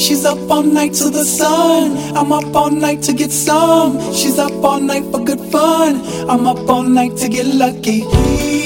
She's up all night to the sun. I'm up all night to get some. She's up all night for good fun. I'm up all night to get lucky.